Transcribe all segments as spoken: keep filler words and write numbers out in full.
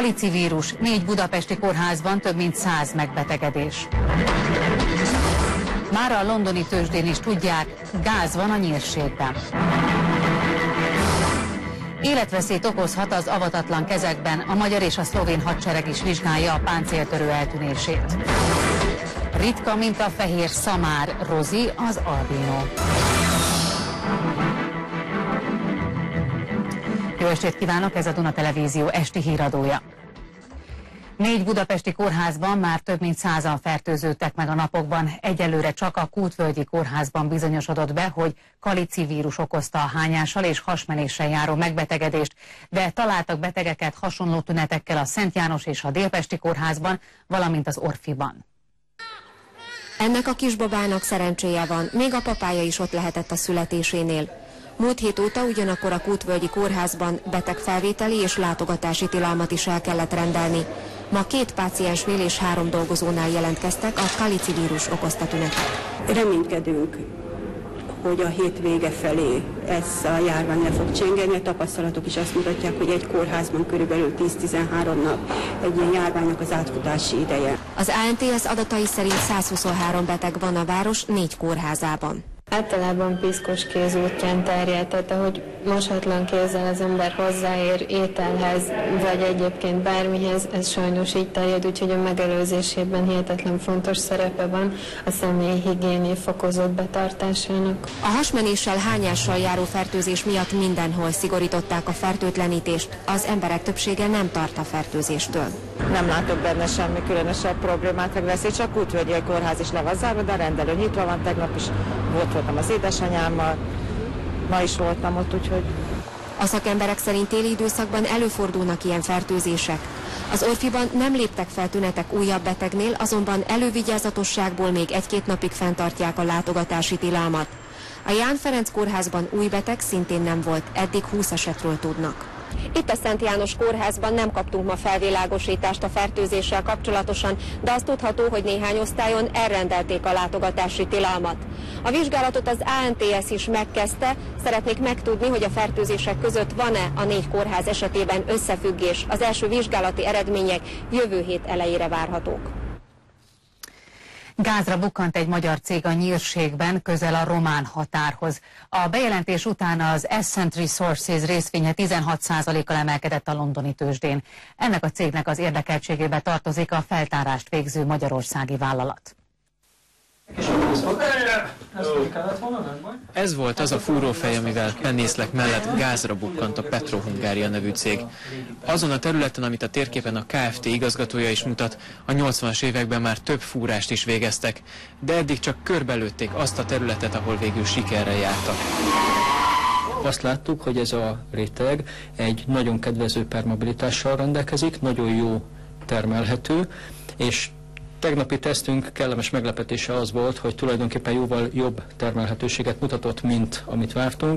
Kalici vírus, négy budapesti kórházban több mint száz megbetegedés. Mára a londoni tőzsdén is tudják, gáz van a nyírségben. Életveszélyt okozhat az avatatlan kezekben, a magyar és a szlovén hadsereg is vizsgálja a páncéltörő eltűnését. Ritka, mint a fehér szamár, Rozi az albinó. Jó estét kívánok, ez a Duna Televízió esti híradója. Négy budapesti kórházban már több mint százan fertőződtek meg a napokban. Egyelőre csak a Kútvölgyi kórházban bizonyosodott be, hogy kalici vírus okozta a hányással és hasmenéssel járó megbetegedést, de találtak betegeket hasonló tünetekkel a Szent János és a Délpesti kórházban, valamint az Orfiban. Ennek a kisbabának szerencséje van, még a papája is ott lehetett a születésénél. Múlt hét óta ugyanakkor a Kútvölgyi kórházban betegfelvételi és látogatási tilalmat is el kellett rendelni. Ma két páciensnél és három dolgozónál jelentkeztek a kalici vírus okozta tünetek. Reménykedünk, hogy a hét vége felé ez a járvány le fog csengeni. A tapasztalatok is azt mutatják, hogy egy kórházban körülbelül tíz-tizenhárom nap egy ilyen járványnak az átfutási ideje. Az á en té es adatai szerint százhuszonhárom beteg van a város négy kórházában. Általában piszkos kéz útján terjed, tehát ahogy mosatlan kézzel az ember hozzáér ételhez, vagy egyébként bármihez, ez sajnos így terjed, úgyhogy a megelőzésében hihetetlen fontos szerepe van a személyi higiénia fokozott betartásának. A hasmenéssel, hányással járó fertőzés miatt mindenhol szigorították a fertőtlenítést, az emberek többsége nem tart a fertőzéstől. Nem látok benne semmi különösebb problémát, meg veszély, csak Kútvölgyi kórház is le van zárva, de a rendelő nyitva van, tegnap is volt voltam az édesanyámmal, ma is voltam ott, úgyhogy... A szakemberek szerint téli időszakban előfordulnak ilyen fertőzések. Az Orfiban nem léptek fel tünetek újabb betegnél, azonban elővigyázatosságból még egy-két napig fenntartják a látogatási tilalmat. A Ján Ferenc kórházban új beteg szintén nem volt, eddig húsz esetről tudnak. Itt a Szent János kórházban nem kaptunk ma felvilágosítást a fertőzéssel kapcsolatosan, de azt tudható, hogy néhány osztályon elrendelték a látogatási tilalmat. A vizsgálatot az á en té es is megkezdte, szeretnék megtudni, hogy a fertőzések között van-e a négy kórház esetében összefüggés. Az első vizsgálati eredmények jövő hét elejére várhatók. Gázra bukkant egy magyar cég a nyírségben, közel a román határhoz. A bejelentés után az Ascent Resources részvénye tizenhat százalékkal emelkedett a londoni tőzsdén. Ennek a cégnek az érdekeltségébe tartozik a feltárást végző magyarországi vállalat. Ez volt az a fúrófej, amivel Pennészlek mellett gázra bukkant a Petro-Hungária nevű cég. Azon a területen, amit a térképen a ká ef té igazgatója is mutat, a nyolcvanas években már több fúrást is végeztek, de eddig csak körbelőtték azt a területet, ahol végül sikerrel jártak. Azt láttuk, hogy ez a réteg egy nagyon kedvező permeabilitással rendelkezik, nagyon jó termelhető, és tegnapi tesztünk kellemes meglepetése az volt, hogy tulajdonképpen jóval jobb termelhetőséget mutatott, mint amit vártunk.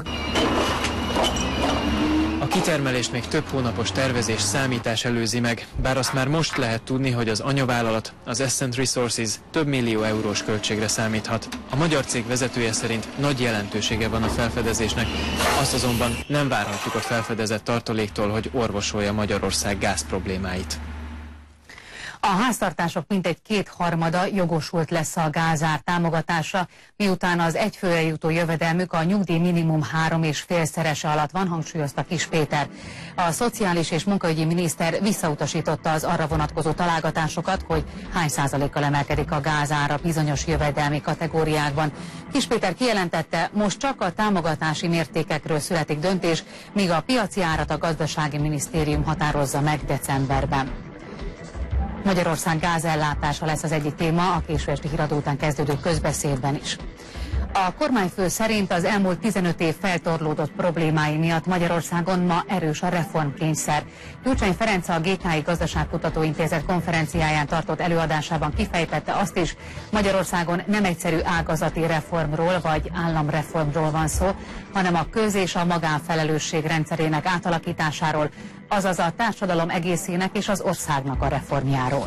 A kitermelést még több hónapos tervezés, számítás előzi meg, bár azt már most lehet tudni, hogy az anyavállalat, az Ascent Resources több millió eurós költségre számíthat. A magyar cég vezetője szerint nagy jelentősége van a felfedezésnek, azt azonban nem várhatjuk a felfedezett tartaléktól, hogy orvosolja Magyarország gáz problémáit. A háztartások mintegy kétharmada jogosult lesz a gázár támogatásra, miután az egyfőre jutó jövedelmük a nyugdíj minimum három és félszerese alatt van, hangsúlyozta Kiss Péter. A szociális és munkaügyi miniszter visszautasította az arra vonatkozó találgatásokat, hogy hány százalékkal emelkedik a gázára bizonyos jövedelmi kategóriákban. Kiss Péter kijelentette, most csak a támogatási mértékekről születik döntés, míg a piaci árat a gazdasági minisztérium határozza meg decemberben. Magyarország gázellátása lesz az egyik téma a késő esti híradó után kezdődő közbeszédben is. A kormányfő szerint az elmúlt tizenöt év feltorlódott problémái miatt Magyarországon ma erős a reformkényszer. Gyurcsány Ferenc a gé ká i Gazdaságkutató Intézet konferenciáján tartott előadásában kifejtette azt is, Magyarországon nem egyszerű ágazati reformról vagy államreformról van szó, hanem a köz- és a magánfelelősség rendszerének átalakításáról, azaz a társadalom egészének és az országnak a reformjáról.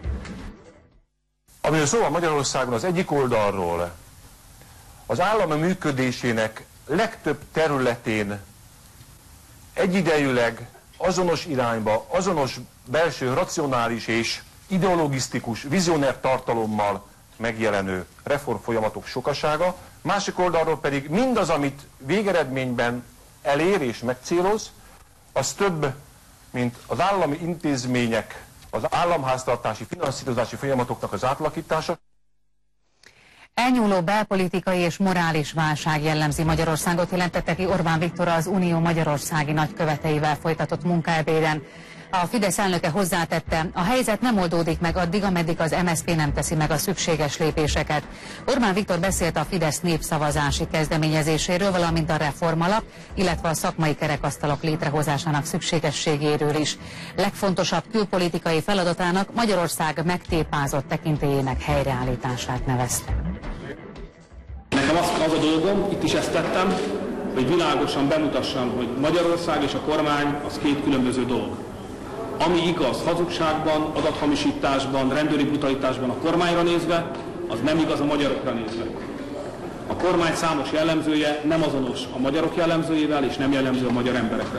Amiről szó van Magyarországon, az egyik oldalról az állam működésének legtöbb területén egyidejűleg azonos irányba, azonos belső racionális és ideologisztikus, vizioner tartalommal megjelenő reformfolyamatok sokasága, másik oldalról pedig mindaz, amit végeredményben elér és megcéloz, az több, mint az állami intézmények, az államháztartási, finanszírozási folyamatoknak az átalakítása. Elnyúló belpolitikai és morális válság jellemzi Magyarországot, jelentette ki Orbán Viktor az Unió magyarországi nagyköveteivel folytatott munkaebéden. A Fidesz elnöke hozzátette, a helyzet nem oldódik meg addig, ameddig az em es zé pé nem teszi meg a szükséges lépéseket. Orbán Viktor beszélt a Fidesz népszavazási kezdeményezéséről, valamint a reformalap, illetve a szakmai kerekasztalok létrehozásának szükségességéről is. Legfontosabb külpolitikai feladatának Magyarország megtépázott tekintélyének helyreállítását nevezte. Nekem az, az a dolgom, itt is ezt tettem, hogy világosan bemutassam, hogy Magyarország és a kormány az két különböző dolog. Ami igaz hazugságban, adathamisításban, rendőri brutalitásban a kormányra nézve, az nem igaz a magyarokra nézve. A kormány számos jellemzője nem azonos a magyarok jellemzőjével, és nem jellemző a magyar emberekre.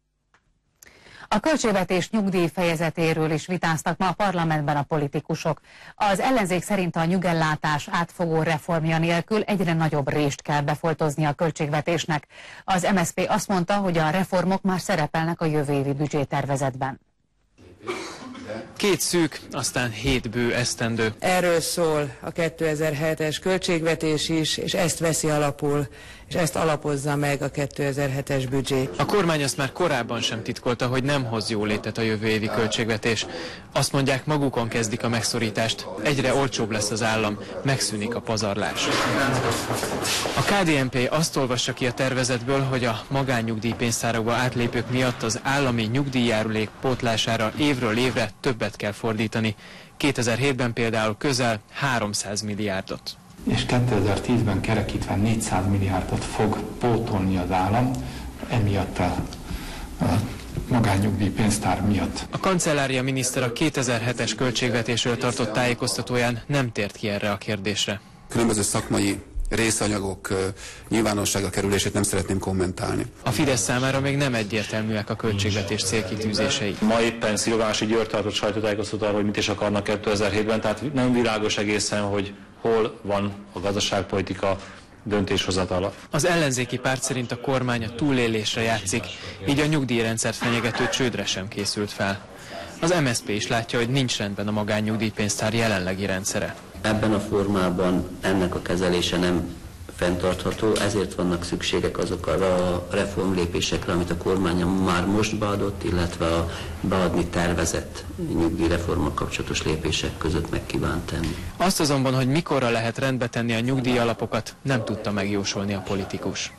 A költségvetés nyugdíj fejezetéről is vitáztak ma a parlamentben a politikusok. Az ellenzék szerint a nyugellátás átfogó reformja nélkül egyre nagyobb rést kell befoltozni a költségvetésnek. Az em es zé pé azt mondta, hogy a reformok már szerepelnek a jövő évi büdzsétervezetben. Két szűk, aztán hét bő esztendő. Erről szól a kétezer-hetes költségvetés is, és ezt veszi alapul, és ezt alapozza meg a kétezer-hetes büdzsé. A kormány azt már korábban sem titkolta, hogy nem hoz jólétet a jövő évi költségvetés. Azt mondják, magukon kezdik a megszorítást. Egyre olcsóbb lesz az állam, megszűnik a pazarlás. A ká dé en pé azt olvassa ki a tervezetből, hogy a magánnyugdíjpénztárakba átlépők miatt az állami nyugdíjjárulék pótlására évről évre többet kell fordítani. kétezer-hétben például közel háromszáz milliárdot. És kétezer-tízben kerekítve négyszáz milliárdot fog pótolni az állam, emiatt a, a magánnyugdíjpénztár miatt. A kancellária miniszter a kétezer-hetes költségvetésről tartott tájékoztatóján nem tért ki erre a kérdésre. Különböző szakmai részanyagok nyilvánosságra kerülését nem szeretném kommentálni. A Fidesz számára még nem egyértelműek a költségvetés célkitűzései. Ma éppen Szilvási György tartott sajtótájékoztató arról, hogy mit is akarnak kétezer-hétben, tehát nem világos egészen, hogy hol van a gazdaságpolitika döntéshozatala. Az ellenzéki párt szerint a kormány a túlélésre játszik, így a nyugdíjrendszert fenyegető csődre sem készült fel. Az em es zé pé is látja, hogy nincs rendben a magánnyugdíjpénztár jelenlegi rendszere. Ebben a formában ennek a kezelése nem fenntartható, ezért vannak szükségek azokra a reformlépésekre, amit a kormány már most beadott, illetve a beadni tervezett nyugdíjreformmal kapcsolatos lépések között meg kíván tenni. Azt azonban, hogy mikorra lehet rendbe tenni a nyugdíjalapokat, nem tudta megjósolni a politikus.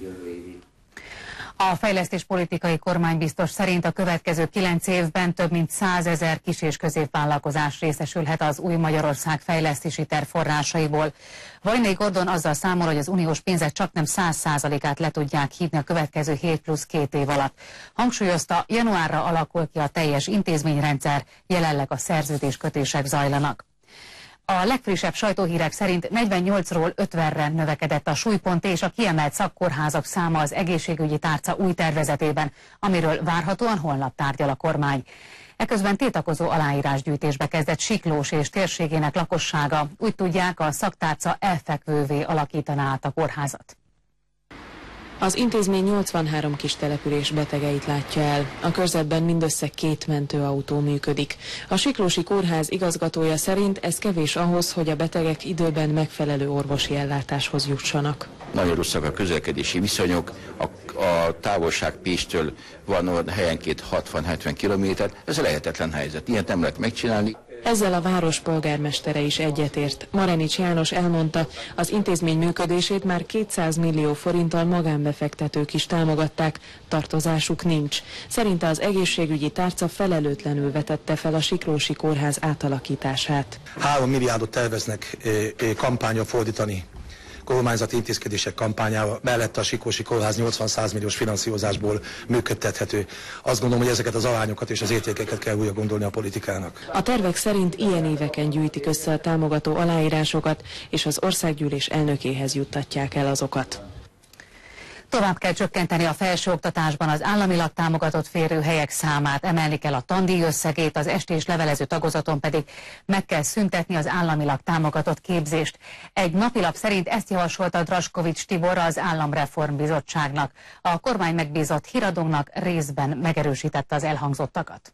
A fejlesztéspolitikai kormánybiztos szerint a következő kilenc évben több mint százezer kis- és középvállalkozás részesülhet az új Magyarország fejlesztési terv forrásaiból. Vajnai Gordon azzal számol, hogy az uniós pénzek csaknem száz százalékát le tudják hívni a következő hét plusz két év alatt. Hangsúlyozta, januárra alakul ki a teljes intézményrendszer, jelenleg a szerződéskötések zajlanak. A legfrissebb sajtóhírek szerint negyvennyolcról ötvenre növekedett a súlypont és a kiemelt szakkórházak száma az egészségügyi tárca új tervezetében, amiről várhatóan holnap tárgyal a kormány. Eközben tiltakozó aláírásgyűjtésbe kezdett Siklós és térségének lakossága. Úgy tudják, a szaktárca elfekvővé alakítaná át a kórházat. Az intézmény nyolcvanhárom kis település betegeit látja el. A körzetben mindössze két mentőautó működik. A Siklósi Kórház igazgatója szerint ez kevés ahhoz, hogy a betegek időben megfelelő orvosi ellátáshoz jussanak. Nagyon rosszak a közlekedési viszonyok, a, a távolság Pécstől van helyenként hatvan-hetven kilométer, ez a lehetetlen helyzet, ilyet nem lehet megcsinálni. Ezzel a város polgármestere is egyetért. Marenics János elmondta, az intézmény működését már kétszáz millió forinttal magánbefektetők is támogatták, tartozásuk nincs. Szerinte az egészségügyi tárca felelőtlenül vetette fel a Siklósi Kórház átalakítását. Három milliárdot terveznek kampányra fordítani, kormányzati intézkedések kampányával, mellette a Siklósi Kórház nyolcvan-száz milliós finanszírozásból működtethető. Azt gondolom, hogy ezeket az arányokat és az értékeket kell újra gondolni a politikának. A tervek szerint ilyen éveken gyűjtik össze a támogató aláírásokat, és az országgyűlés elnökéhez juttatják el azokat. Tovább kell csökkenteni a felsőoktatásban az államilag támogatott férőhelyek számát, emelni kell a tandíj összegét, az estés levelező tagozaton pedig meg kell szüntetni az államilag támogatott képzést. Egy napilap szerint ezt javasolta Draskovics Tibor az Államreformbizottságnak. A kormány megbízott híradónak részben megerősítette az elhangzottakat.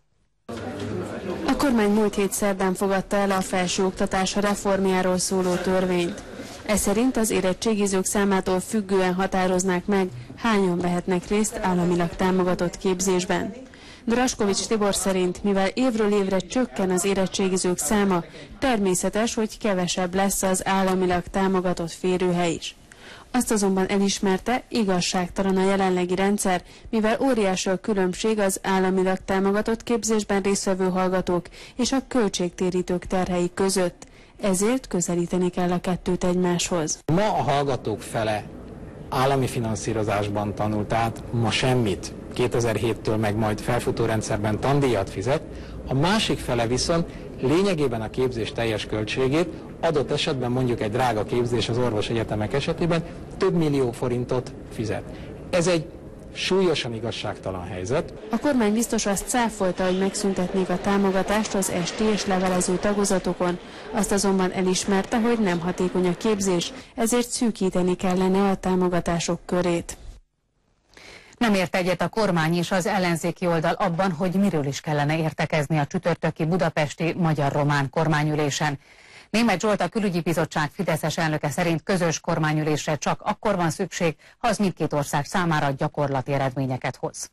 A kormány múlt hét szerdán fogadta el a felsőoktatás reformjáról szóló törvényt. Ez szerint az érettségizők számától függően határoznák meg, hányan vehetnek részt államilag támogatott képzésben. Draskovics Tibor szerint, mivel évről évre csökken az érettségizők száma, természetes, hogy kevesebb lesz az államilag támogatott férőhely is. Azt azonban elismerte, igazságtalan a jelenlegi rendszer, mivel óriási a különbség az államilag támogatott képzésben résztvevő hallgatók és a költségtérítők terhei között. Ezért közelíteni kell a kettőt egymáshoz. Ma a hallgatók fele állami finanszírozásban tanul, tehát ma semmit, kétezer-héttől meg majd felfutó rendszerben tandíjat fizet, a másik fele viszont lényegében a képzés teljes költségét, adott esetben mondjuk egy drága képzés az orvosegyetemek esetében több millió forintot fizet. Ez egy súlyosan igazságtalan helyzet. A kormány biztos azt cáfolta, hogy megszüntetnék a támogatást az esti és levelező tagozatokon. Azt azonban elismerte, hogy nem hatékony a képzés, ezért szűkíteni kellene a támogatások körét. Nem ért egyet a kormány és az ellenzéki oldal abban, hogy miről is kellene értekezni a csütörtöki budapesti magyar-román kormányülésen. Németh Zsolt, a Külügyi Bizottság fideszes elnöke szerint közös kormányülésre csak akkor van szükség, ha az mindkét ország számára gyakorlati eredményeket hoz.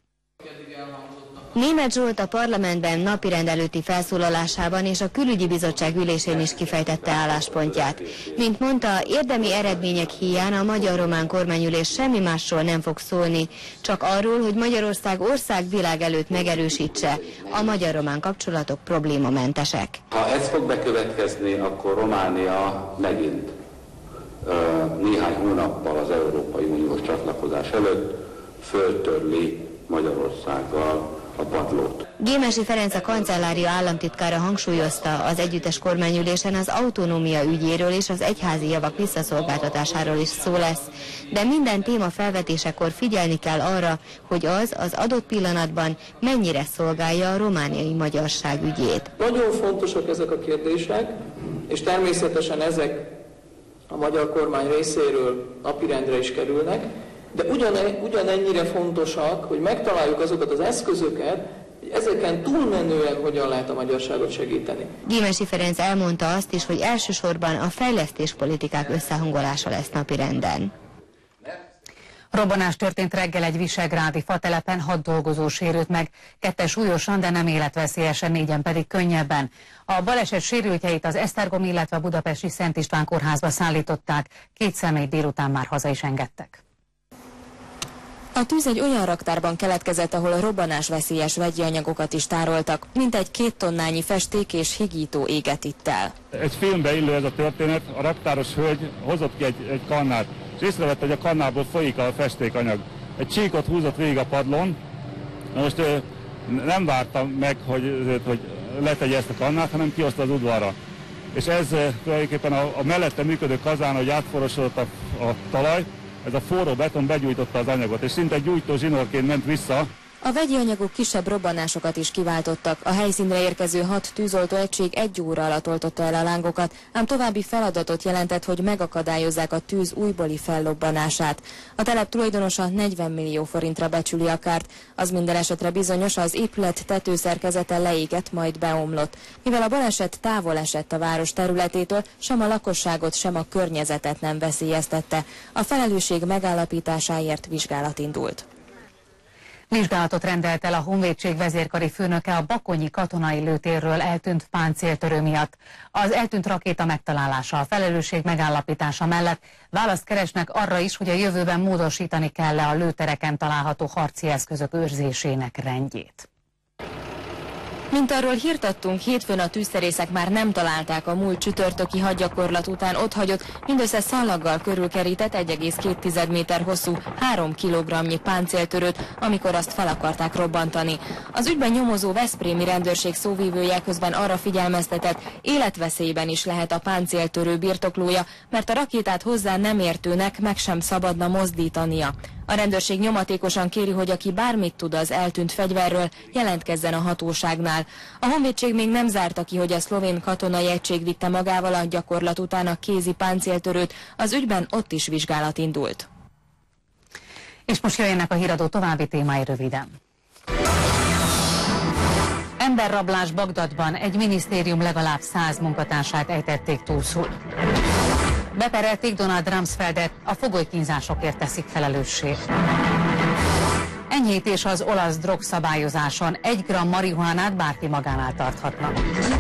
Németh Zsolt a parlamentben napirend előtti felszólalásában és a Külügyi Bizottság ülésén is kifejtette álláspontját. Mint mondta, érdemi eredmények híján a magyar-román kormányülés semmi másról nem fog szólni, csak arról, hogy Magyarország országvilág előtt megerősítse, a magyar-román kapcsolatok problémamentesek. Ha ez fog bekövetkezni, akkor Románia megint ö, néhány hónappal az Európai Uniós csatlakozás előtt föltörli Magyarországgal a padlót. Gyémási Ferenc, a kancellária államtitkára hangsúlyozta, az együttes kormányülésen az autonómia ügyéről és az egyházi javak visszaszolgáltatásáról is szó lesz, de minden téma felvetésekor figyelni kell arra, hogy az az adott pillanatban mennyire szolgálja a romániai magyarság ügyét. Nagyon fontosak ezek a kérdések, és természetesen ezek a magyar kormány részéről napirendre is kerülnek, de ugyan, ugyanennyire fontosak, hogy megtaláljuk azokat az eszközöket, hogy ezeken túlmenően hogyan lehet a magyarságot segíteni. Gyémási Ferenc elmondta azt is, hogy elsősorban a fejlesztéspolitikák összehangolása lesz napirenden. Robbanás történt reggel egy visegrádi fatelepen, hat dolgozó sérült meg, ketten súlyosan, de nem életveszélyesen, négyen pedig könnyebben. A baleset sérültjeit az Esztergom, illetve a budapesti Szent István kórházba szállították, két személyt délután már haza is engedtek. A tűz egy olyan raktárban keletkezett, ahol a robbanás veszélyes vegyi anyagokat is tároltak, mintegy két tonnányi festék és higító égett itt el. Egy filmbe illő ez a történet, a raktáros hölgy hozott ki egy, egy kannát, és észrevette, hogy a kannából folyik a festékanyag. Egy csíkot húzott végig a padlón, most ő nem várta meg, hogy, hogy letegye ezt a kannát, hanem kihozta az udvarra. És ez tulajdonképpen a, a mellette működő kazán, hogy átforosodott a, a talaj, ez a forró beton begyújtotta az anyagot, és szinte egy gyújtó zsinórként ment vissza. A vegyi anyagok kisebb robbanásokat is kiváltottak. A helyszínre érkező hat tűzoltó egység egy óra alatt oltotta el a lángokat, ám további feladatot jelentett, hogy megakadályozzák a tűz újbóli fellobbanását. A telep tulajdonosa negyven millió forintra becsüli a kárt. Az minden esetre bizonyos, az épület tetőszerkezete leégett, majd beomlott. Mivel a baleset távol esett a város területétől, sem a lakosságot, sem a környezetet nem veszélyeztette. A felelősség megállapításáért vizsgálat indult. Vizsgálatot rendelt el a Honvédség vezérkari főnöke a bakonyi katonai lőtérről eltűnt páncéltörő miatt. Az eltűnt rakéta megtalálása, a felelősség megállapítása mellett választ keresnek arra is, hogy a jövőben módosítani kell-e a lőtereken található harci eszközök őrzésének rendjét. Mint arról hírt adtunk, hétfőn a tűzszerészek már nem találták a múlt csütörtöki hadgyakorlat után otthagyott, mindössze szalaggal körülkerített egy egész két méter hosszú három kilogrammnyi páncéltörőt, amikor azt fel akarták robbantani. Az ügyben nyomozó veszprémi rendőrség szóvívője közben arra figyelmeztetett, életveszélyben is lehet a páncéltörő birtoklója, mert a rakétát hozzá nem értőnek meg sem szabadna mozdítania. A A rendőrség nyomatékosan kéri, hogy aki bármit tud az eltűnt fegyverről, jelentkezzen a hatóságnál. A honvédség még nem zárta ki, hogy a szlovén katonai egység vitte magával a gyakorlat után a kézi páncéltörőt, az ügyben ott is vizsgálat indult. És most jöjjenek a híradó további témái röviden. Emberrablás Bagdadban, egy minisztérium legalább száz munkatársát ejtették túlszul. Beperelték Donald Rumsfeldet, a fogolykínzásokért teszik felelőssé. Enyhítés az olasz drogszabályozáson, egy gramm marihuánát bárki magánál tarthatna.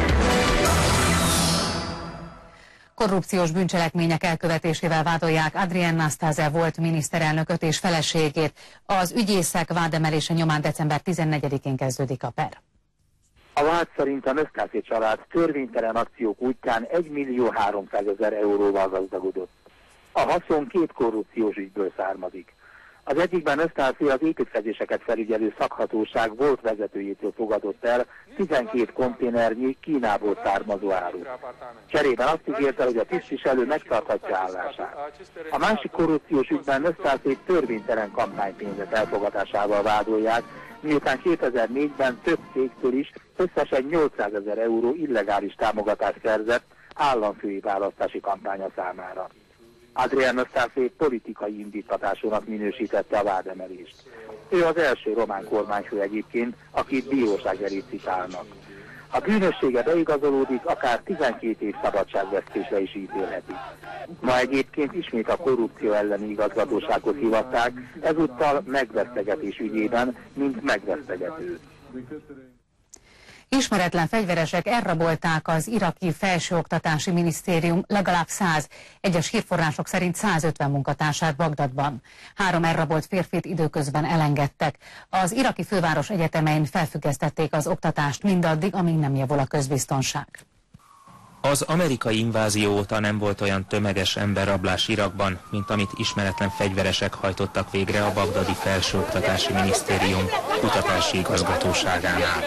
Korrupciós bűncselekmények elkövetésével vádolják Adrian Nastase volt miniszterelnököt és feleségét. Az ügyészek vádemelése nyomán december tizennegyedikén kezdődik a per. A vád szerint a Nastase család törvénytelen akciók útján egy millió háromszázezer euróval gazdagodott. A haszon két korrupciós ügyből származik. Az egyikben Nastase az építkezéseket felügyelő szakhatóság volt vezetőjétől fogadott el tizenkét konténernyi Kínából származó árut. Cserében azt ígérte, hogy a tisztviselő megtarthatja állását. A másik korrupciós ügyben Nastase törvénytelen kampánypénzek elfogadásával vádolják, miután kétezer-négyben több cégtől is összesen nyolcszázezer euró illegális támogatást szerzett államfői választási kampánya számára. Adrian Nastase politikai indítatásúnak minősítette a vádemelést. Ő az első román kormányfő egyébként, akit bíróság elé citálnak. Ha bűnössége beigazolódik, akár tizenkét év szabadságvesztésre is ítélhetik. Ma egyébként ismét a korrupció elleni igazgatóságot hivatták, ezúttal megvesztegetés ügyében, mint megvesztegető. Ismeretlen fegyveresek elrabolták az iraki felsőoktatási minisztérium legalább száz, egyes hírforrások szerint százötven munkatársát Bagdadban. Három elrabolt férfit időközben elengedtek. Az iraki főváros egyetemein felfüggesztették az oktatást mindaddig, amíg nem javul a közbiztonság. Az amerikai invázió óta nem volt olyan tömeges emberrablás Irakban, mint amit ismeretlen fegyveresek hajtottak végre a bagdadi felsőoktatási minisztérium kutatási igazgatóságánál.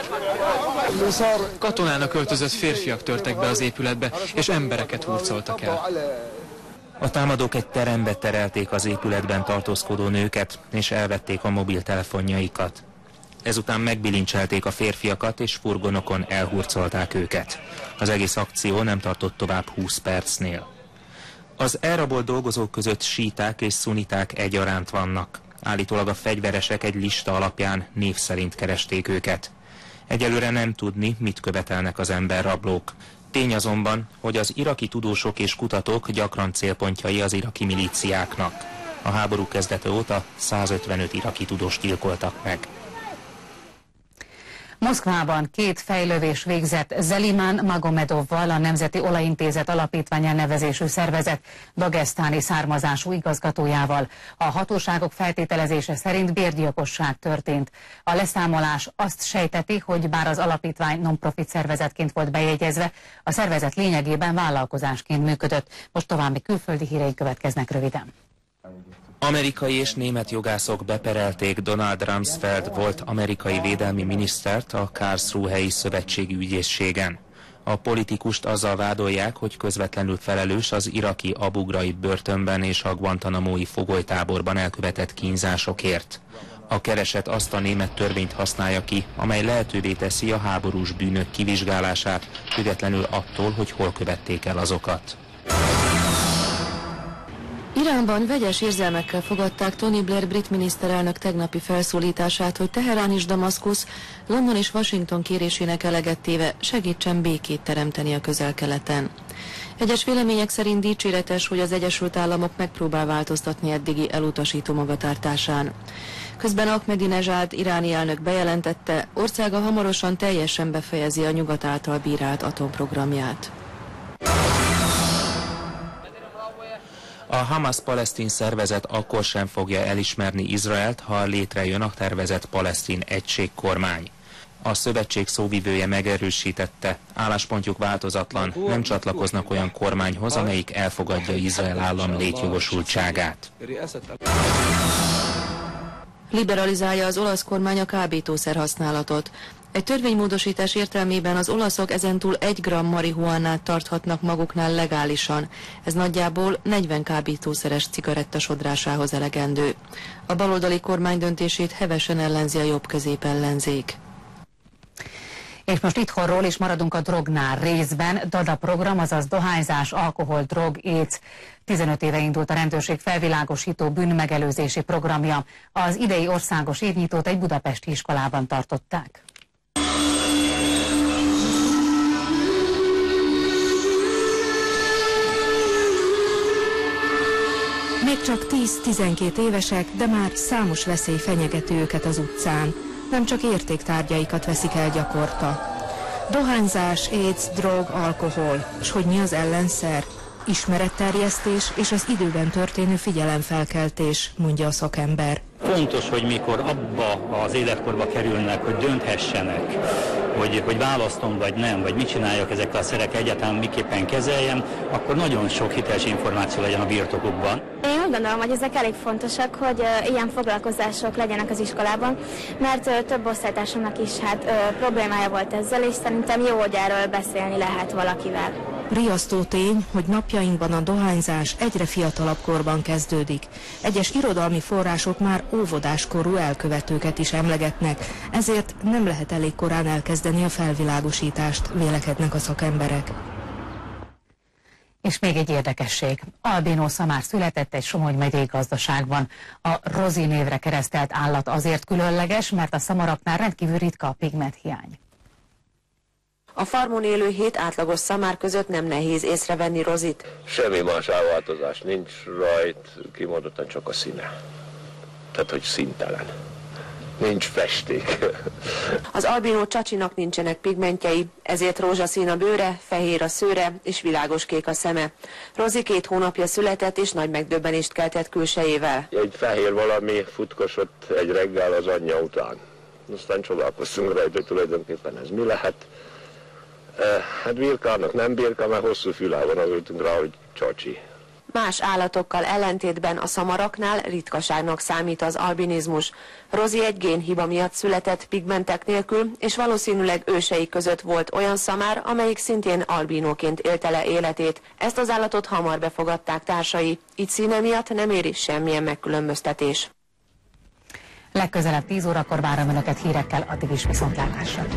Katonának öltözött férfiak törtek be az épületbe, és embereket hurcoltak el. A támadók egy terembe terelték az épületben tartózkodó nőket, és elvették a mobiltelefonjaikat. Ezután megbilincselték a férfiakat, és furgonokon elhurcolták őket. Az egész akció nem tartott tovább húsz percnél. Az elrabolt dolgozók között síták és szuniták egyaránt vannak. Állítólag a fegyveresek egy lista alapján név szerint keresték őket. Egyelőre nem tudni, mit követelnek az emberrablók. Tény azonban, hogy az iraki tudósok és kutatók gyakran célpontjai az iraki milíciáknak. A háború kezdete óta százötvenöt iraki tudóst gyilkoltak meg. Moszkvában két fejlövés végzett Zeliman Magomedovval, a Nemzeti Olajintézet alapítvány elnevezésű szervezet dagesztáni származású igazgatójával. A hatóságok feltételezése szerint bérgyilkosság történt. A leszámolás azt sejteti, hogy bár az alapítvány non-profit szervezetként volt bejegyezve, a szervezet lényegében vállalkozásként működött. Most további külföldi hírei következnek röviden. Amerikai és német jogászok beperelték Donald Rumsfeld volt amerikai védelmi minisztert a Karlsruhe-i szövetségi ügyészségen. A politikust azzal vádolják, hogy közvetlenül felelős az iraki Abu Ghraib börtönben és a Guantanamo-i fogolytáborban elkövetett kínzásokért. A kereset azt a német törvényt használja ki, amely lehetővé teszi a háborús bűnök kivizsgálását, függetlenül attól, hogy hol követték el azokat. Iránban vegyes érzelmekkel fogadták Tony Blair brit miniszterelnök tegnapi felszólítását, hogy Teherán és Damaszkusz London és Washington kérésének eleget téve segítsen békét teremteni a Közel-Keleten. Egyes vélemények szerint dicséretes, hogy az Egyesült Államok megpróbál változtatni eddigi elutasító magatartásán. Közben Ahmadinejad iráni elnök bejelentette, országa hamarosan teljesen befejezi a nyugat által bírált atomprogramját. A Hamas palesztin szervezet akkor sem fogja elismerni Izraelt, ha létrejön a tervezett palesztin egységkormány. A szövetség szóvivője megerősítette, álláspontjuk változatlan, nem csatlakoznak olyan kormányhoz, amelyik elfogadja Izrael állam létjogosultságát. Liberalizálja az olasz kormány a kábítószer használatot. Egy törvénymódosítás értelmében az olaszok ezentúl egy gramm marihuánát tarthatnak maguknál legálisan. Ez nagyjából negyven kábítószeres cigaretta sodrásához elegendő. A baloldali kormány döntését hevesen ellenzi a jobb-közép ellenzék. És most itthonról is maradunk a drognál részben. DADA program, azaz dohányzás, alkohol, drog, éc. tizenöt éve indult a rendőrség felvilágosító bűnmegelőzési programja. Az idei országos évnyitót egy budapesti iskolában tartották. Még csak tíz-tizenkét évesek, de már számos veszély fenyegeti őket az utcán. Nem csak értéktárgyaikat veszik el gyakorta. Dohányzás, éc, drog, alkohol. És hogy mi az ellenszer? Ismeretterjesztés és az időben történő figyelemfelkeltés, mondja a szakember. Fontos, hogy mikor abba az életkorba kerülnek, hogy dönthessenek, hogy, hogy választom vagy nem, vagy mit csináljak ezekkel a szerekkel, egyáltalán miképpen kezeljem, akkor nagyon sok hiteles információ legyen a birtokukban. Én úgy gondolom, hogy ezek elég fontosak, hogy uh, ilyen foglalkozások legyenek az iskolában, mert uh, több osztálytársamnak is hát uh, problémája volt ezzel, és szerintem jó, hogy erről beszélni lehet valakivel. Riasztó tény, hogy napjainkban a dohányzás egyre fiatalabb korban kezdődik. Egyes irodalmi források már óvodáskorú elkövetőket is emlegetnek, ezért nem lehet elég korán elkezdeni a felvilágosítást, vélekednek a szakemberek. És még egy érdekesség. Albinósza már született egy Somogy megyei gazdaságban. A Rozi névre keresztelt állat azért különleges, mert a szamaraknál rendkívül ritka a pigmenthiány. A farmon élő hét átlagos szamár között nem nehéz észrevenni Rozit. Semmi más elváltozás nincs rajt, kimondottan csak a színe. Tehát, hogy színtelen. Nincs festék. Az albinó csacsinak nincsenek pigmentjei, ezért rózsaszín a bőre, fehér a szőre és világoskék a szeme. Rozi két hónapja született és nagy megdöbbenést keltett külsejével. Egy fehér valami futkosott egy reggel az anyja után. Aztán csodálkoztunk rajta, hogy tulajdonképpen ez mi lehet. Hát birkának nem birka, mert hosszú füle van, azultunk rá, hogy csacsi. Más állatokkal ellentétben a szamaraknál ritkaságnak számít az albinizmus. Rozi egy génhiba miatt született pigmentek nélkül, és valószínűleg ősei között volt olyan szamár, amelyik szintén albinóként élte le életét. Ezt az állatot hamar befogadták társai, így színe miatt nem éri semmilyen megkülönböztetés. Legközelebb tíz órakor várom önöket hírekkel, addig is viszontlátásra.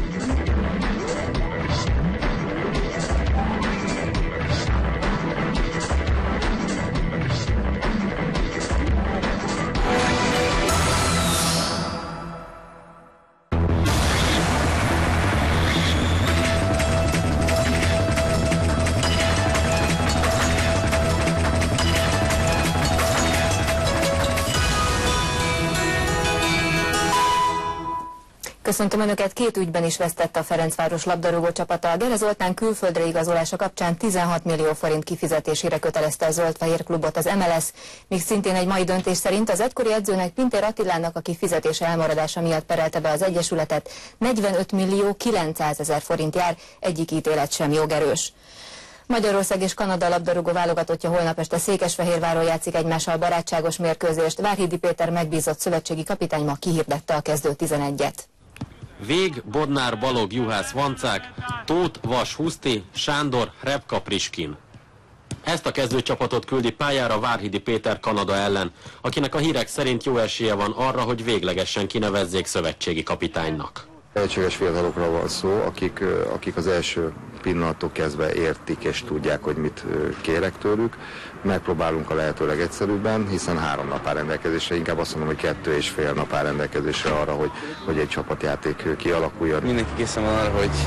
Köszöntöm Önöket, két ügyben is vesztette a Ferencváros labdarúgó csapata. A Gere Zoltán külföldre igazolása kapcsán tizenhat millió forint kifizetésére kötelezte a zöld-fehér klubot az em el es, míg szintén egy mai döntés szerint az egykori edzőnek, Pintér Attilának, aki fizetése elmaradása miatt perelte be az egyesületet, negyvenöt millió kilencszázezer forint jár, egyik ítélet sem jogerős. Magyarország és Kanada labdarúgó válogatottja holnap este Székesfehérváron játszik egymással barátságos mérkőzést. Várhidi Péter megbízott szövetségi kapitány ma kihirdette a kezdő tizenegyet. Vég, Bodnár, Balog, Juhász, Vancák, Tóth, Vas, Huszti, Sándor, Repka, Priskin. Ezt a kezdőcsapatot küldi pályára Várhidi Péter Kanada ellen, akinek a hírek szerint jó esélye van arra, hogy véglegesen kinevezzék szövetségi kapitánynak. Tehetséges fiatalokról van szó, akik, akik az első pillanattól kezdve értik és tudják, hogy mit kérek tőlük. Megpróbálunk a lehetőleg egyszerűbben, hiszen három nap áll rendelkezésre, inkább azt mondom, hogy kettő és fél nap áll rendelkezésre arra, hogy, hogy egy csapatjáték kialakuljon. Mindenki készen van arra, hogy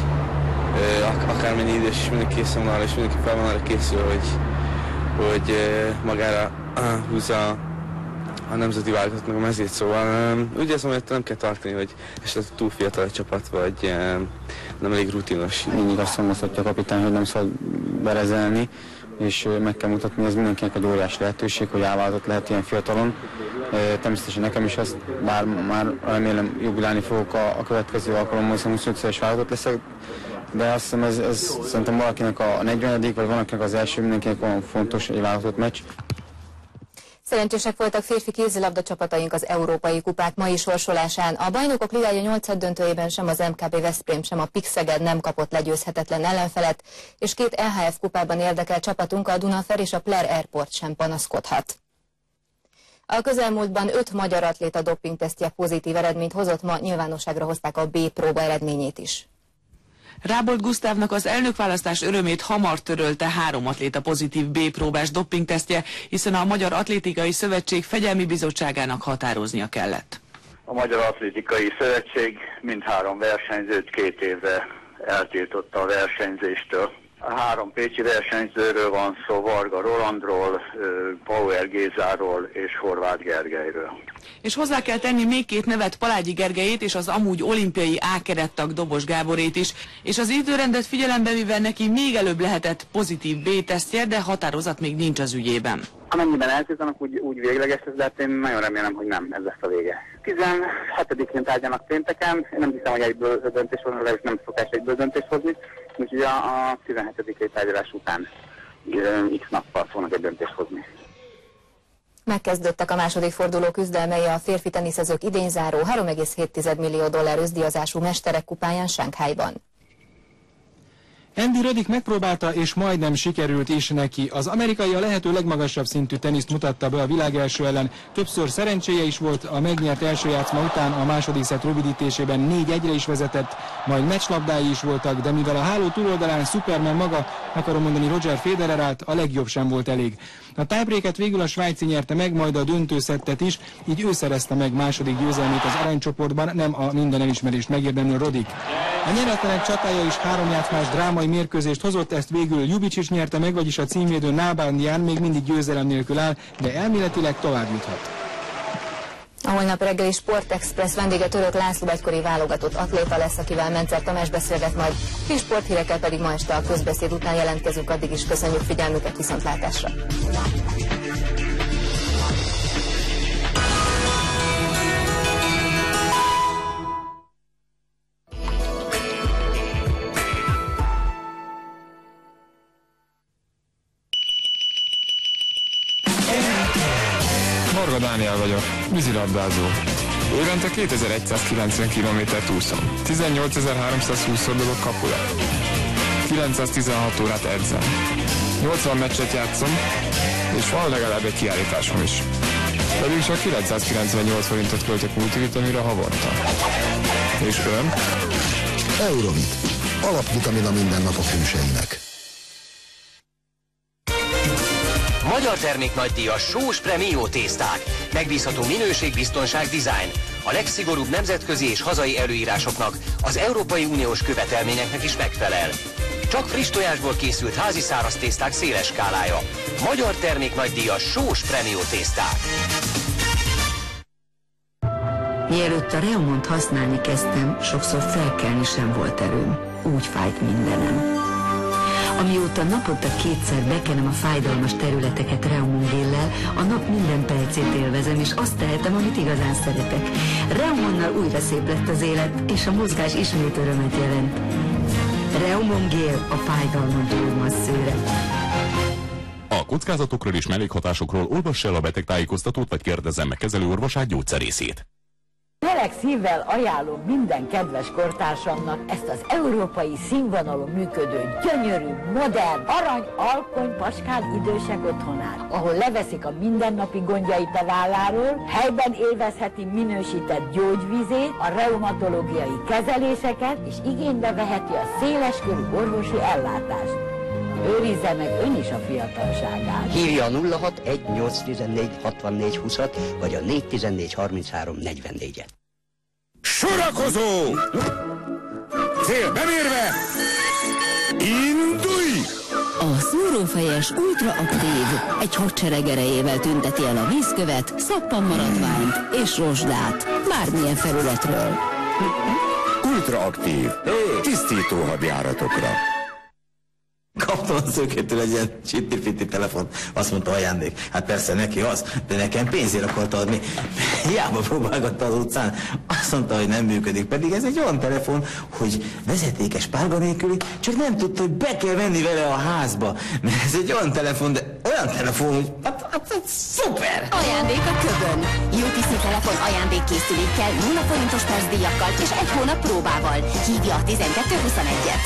ak akármennyi idős is mindenki készen van arra, és mindenki fel van arra készül, hogy, hogy magára húzza a nemzeti válogatottnak a mezét, szóval úgy érzem, hogy nem kell tartani, hogy esetleg túl fiatal a csapat, vagy nem elég rutinos. Mindig azt mondhatja a kapitány, hogy nem szabad berezelni, és meg kell mutatni, hogy ez mindenkinek egy óriási lehetőség, hogy elváltott lehet ilyen fiatalon. Természetesen nekem is az, bár már remélem jubilálni fogok a, a következő alkalommal, hiszen huszonöt-szeres válogatott leszek, de azt hiszem ez, ez szerintem valakinek a negyvenedik vagy valakinek az első, mindenkinek olyan fontos egy válogatott meccs. Szerencsések voltak férfi kézilabda csapataink az európai kupák mai sorsolásán. A Bajnokok Ligája nyolcad döntőjében sem az em ká bé Veszprém, sem a Pik Szeged nem kapott legyőzhetetlen ellenfelet, és két é há ef kupában érdekelt csapatunk, a Dunafer és a Player Airport sem panaszkodhat. A közelmúltban öt magyar atléta dopingtesztje pozitív eredményt hozott, ma nyilvánosságra hozták a B próba eredményét is. Rábolt Gusztávnak az elnökválasztás örömét hamar törölte három atléta pozitív B próbás dopingtesztje, hiszen a Magyar Atlétikai Szövetség Fegyelmi Bizottságának határoznia kellett. A Magyar Atlétikai Szövetség mindhárom versenyzőt két évre eltiltotta a versenyzéstől. A három pécsi versenyzőről van szó, Varga Rolandról, Bauer Gézáról és Horváth Gergelyről. És hozzá kell tenni még két nevet, Palágyi Gergelyét és az amúgy olimpiai A kerettag Dobos Gáborét is, és az időrendet figyelembe véve neki még előbb lehetett pozitív B-tesztje, de határozat még nincs az ügyében. Amennyiben eltiltanak, úgy, úgy végleges ez, de hát én nagyon remélem, hogy nem ez lesz a vége. tizenhetedikén tárgyalnak pénteken, én nem hiszem, hogy egyből döntés hozni, legalábbis nem szokás egyből döntés hozni, úgyhogy a, a tizenhetedikai tárgyalás után x nappal fognak egy döntést hozni. Megkezdődtek a második forduló küzdelmei a férfi teniszezők idényzáró három egész hét millió dollár összdíjazású mesterek kupáján Sánkhájban. Andy Roddick megpróbálta, és majdnem sikerült is neki. Az amerikai a lehető legmagasabb szintű teniszt mutatta be a világ első ellen. Többször szerencséje is volt, a megnyert első játszma után a második szett rövidítésében négy egyre is vezetett, majd meccslabdái is voltak, de mivel a háló túloldalán Superman maga, akarom mondani Roger Federer állt, a legjobb sem volt elég. A tiebreaket végül a svájci nyerte meg, majd a döntőszettet is, így ő szerezte meg második győzelmét az aranycsoportban, nem a minden elismerést megérdemlő Roddick. A nyeretlenek csatája is három játszmás drámai mérkőzést hozott, ezt végül Ljubicic nyerte meg, vagyis a címvédő Nalbandian még mindig győzelem nélkül áll, de elméletileg tovább juthat. A holnap reggeli Sportexpress vendége Török László egykori válogatott atléta lesz, akivel Mencer Tamás beszélget majd. Friss sporthírekkel pedig ma este a közbeszéd után jelentkezünk, addig is köszönjük figyelmüket, viszontlátásra! Varga Dániel vagyok, vízilabdázó. Évente kétezer-egyszázkilencven kilométert úszom, tizennyolcezer-háromszázhúsz dobok kapura, kilencszáztizenhat órát edzem, nyolcvan meccset játszom, és van legalább egy kiállításom is. Pedig csak kilencszázkilencvennyolc forintot költök multivitamira havonta. És ön? Eurovit. Alapvitamin a mindennapok hőseinek. Magyar termék nagydíjas sós Premio tészták. Megbízható minőség, biztonság, dizájn. A legszigorúbb nemzetközi és hazai előírásoknak, az Európai Uniós követelményeknek is megfelel. Csak friss tojásból készült házi száraz tészták széles skálája. Magyar termék nagydíjas sós Premio tészták. Mielőtt a Reumont használni kezdtem, sokszor felkelni sem volt erőm. Úgy fájt mindenem. Amióta naponta kétszer bekenem a fájdalmas területeket Reumon géllel, a nap minden percét élvezem, és azt tehetem, amit igazán szeretek. Reumonnal újra szép lett az élet, és a mozgás ismét örömet jelent. Reumon gél, a fájdalmon túl masszőre. A kockázatokról és mellékhatásokról olvass el a betegtájékoztatót, vagy kérdezzem meg kezelőorvosát, gyógyszerészét. Meleg szívvel ajánlom minden kedves kortársamnak ezt az európai színvonalon működő, gyönyörű, modern, arany, alkony, paskál idősek otthonát, ahol leveszik a mindennapi gondjait a válláról, helyben élvezheti minősített gyógyvizét, a reumatológiai kezeléseket, és igénybe veheti a széleskörű orvosi ellátást. Őrizze meg ön is a fiatalságát. Hívja a nulla hat egy nyolc tizennégy hatvannégy húszat, vagy a négy tizennégy harminchárom negyvennégyet. Sorakozó! Cél bemérve! Indulj! A szúrófejes ultraaktív egy hadsereg erejével tünteti el a vízkövet, szappanmaradványt és rozsdát bármilyen felületről. Ultraaktív. Tisztító hadjáratokra. Kaptam a szőkétől egy ilyen csitti-fitti telefon, azt mondta ajándék. Hát persze neki az, de nekem pénzért akarta adni. Hiába próbálgatta az utcán, azt mondta, hogy nem működik. Pedig ez egy olyan telefon, hogy vezetékes párga nélküli, csak nem tudta, hogy be kell venni vele a házba. Mert ez egy olyan telefon, de olyan telefon, hogy hát Hát, szuper! Ajándék a Köbön. u té cé telefon ajándékkészülékkel, nulla forintos percdíjakkal és egy hónap próbával. Hívja a tizenkettő huszonegyet.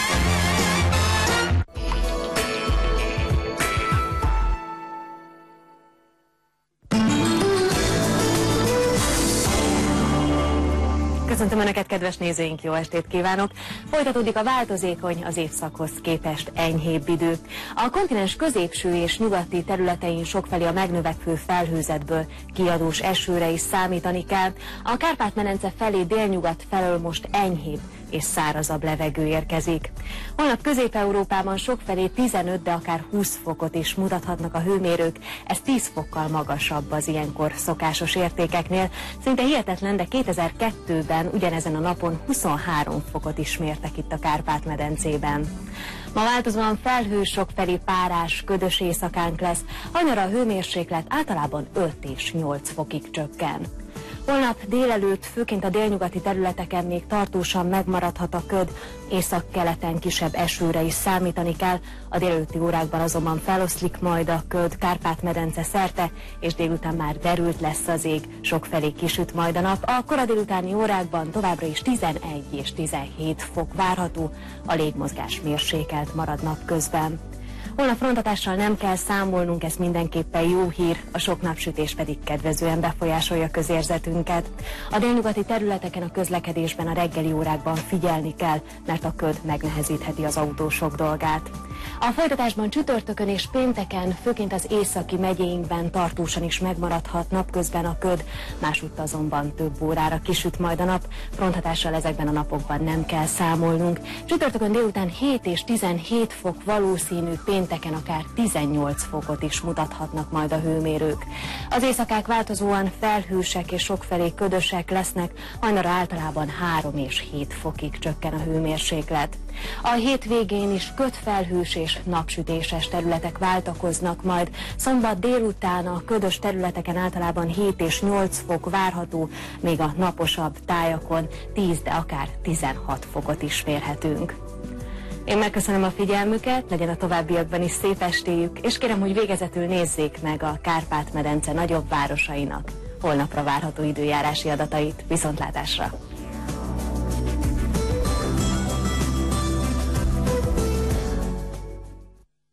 Köszöntöm Önöket, kedves nézőink, jó estét kívánok! Folytatódik a változékony, az évszakhoz képest enyhébb idő. A kontinens középső és nyugati területein sokfelé a megnövekvő felhőzetből kiadós esőre is számítani kell. A Kárpát-medence felé délnyugat felől most enyhébb és szárazabb levegő érkezik. Holnap Közép-Európában sokfelé tizenöt, de akár húsz fokot is mutathatnak a hőmérők, ez tíz fokkal magasabb az ilyenkor szokásos értékeknél. Szinte hihetetlen, de kétezer-kettőben ugyanezen a napon huszonhárom fokot is mértek itt a Kárpát-medencében. Ma változóan felhős, sokfelé párás, ködös éjszakánk lesz, hajnalra a hőmérséklet általában öt és nyolc fokig csökken. Holnap délelőtt főként a délnyugati területeken még tartósan megmaradhat a köd, északkeleten kisebb esőre is számítani kell, a délelőtti órákban azonban feloszlik majd a köd Kárpát-medence szerte, és délután már derült lesz az ég, sokfelé kisüt majd a nap. A kora délutáni órákban továbbra is tizenegy és tizenhét fok várható, a légmozgás mérsékelt marad napközben. Holnap frontatással nem kell számolnunk, ez mindenképpen jó hír, a sok napsütés pedig kedvezően befolyásolja közérzetünket. A délnyugati területeken a közlekedésben a reggeli órákban figyelni kell, mert a köd megnehezítheti az autósok dolgát. A folytatásban csütörtökön és pénteken, főként az északi megyéinkben tartósan is megmaradhat napközben a köd, másutt azonban több órára kisüt majd a nap, fronthatással ezekben a napokban nem kell számolnunk. Csütörtökön délután hét és tizenhét fok valószínű, pénteken akár tizennyolc fokot is mutathatnak majd a hőmérők. Az éjszakák változóan felhősek és sokfelé ködösek lesznek, hajnalra általában három és hét fokig csökken a hőmérséklet. A hétvégén is ködfelhős és napsütéses területek váltakoznak majd. Szombat délután a ködös területeken általában hét és nyolc fok várható, még a naposabb tájakon tíz, de akár tizenhat fokot is mérhetünk. Én megköszönöm a figyelmüket, legyen a továbbiakban is szép estéjük, és kérem, hogy végezetül nézzék meg a Kárpát-medence nagyobb városainak holnapra várható időjárási adatait. Viszontlátásra!